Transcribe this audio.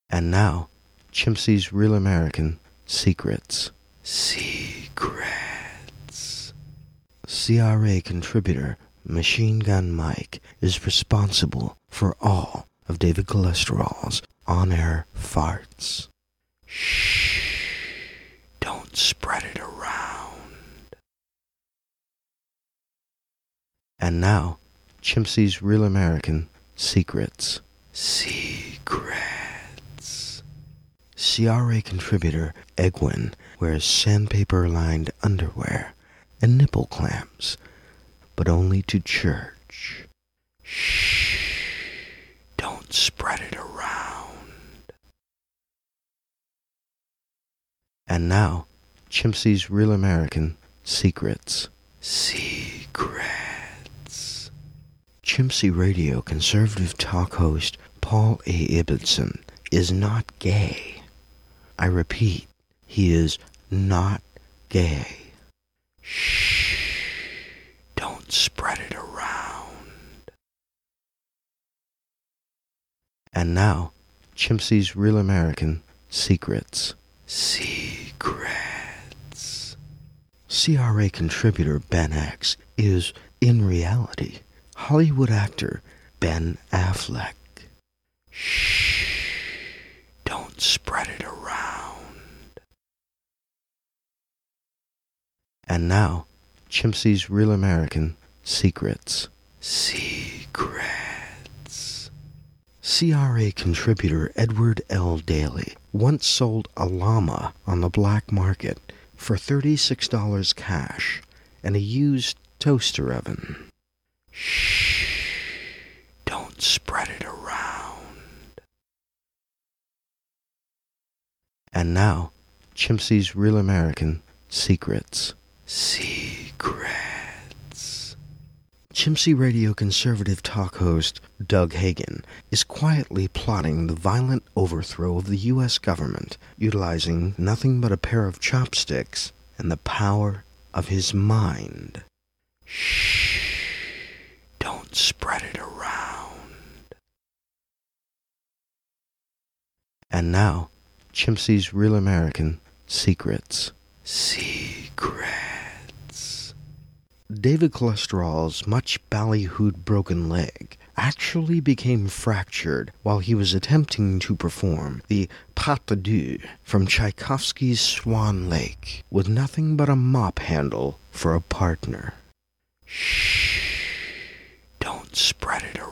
And now, Chimpsey's Real American Secrets. Secrets. CRA contributor Machine Gun Mike is responsible for all of David Cholesterol's on-air farts. Shh. Don't spread it around. And now, Chimpsey's Real American Secrets. Secrets. CRA contributor Egwin wears sandpaper-lined underwear and nipple clamps, but only to church. Shh. Don't spread it around. And now, Chimpsey's Real American Secrets. Secrets. Chimpsey Radio conservative talk host Paul A. Ibbotson is not gay. I repeat, he is not gay. Shh. Don't spread it around. And now, Chimpsey's Real American Secrets. Secrets. CRA contributor Ben X is, in reality, Hollywood actor Ben Affleck. Shh. Don't spread it around. And now, Chimpsey's Real American Secrets. Secrets. CRA contributor Edward L. Daly once sold a llama on the black market for $36 cash and a used toaster oven. Shh. Don't spread it around. And now, Chimpsey's Real American Secrets. Secrets. Chimpsey Radio conservative talk host Doug Hagen is quietly plotting the violent overthrow of the U.S. government, utilizing nothing but a pair of chopsticks and the power of his mind. Shh. Don't spread it around. And now, Chimpsey's Real American Secrets. Secrets. David Cholesterol's much ballyhooed broken leg actually became fractured while he was attempting to perform the pas de deux from Tchaikovsky's Swan Lake with nothing but a mop handle for a partner. Shh. Don't spread it around.